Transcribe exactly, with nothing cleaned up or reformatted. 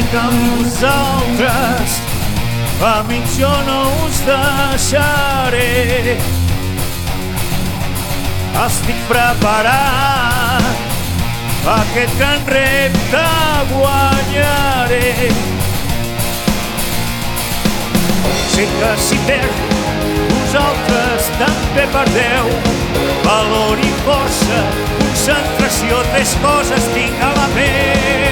que amb vosaltres amics jo no us deixaré. Estic preparat, aquest gran repte guanyaré. Sé que si perdo, vosaltres també perdeu. Valor i força, concentració, tres coses tinc a la ment.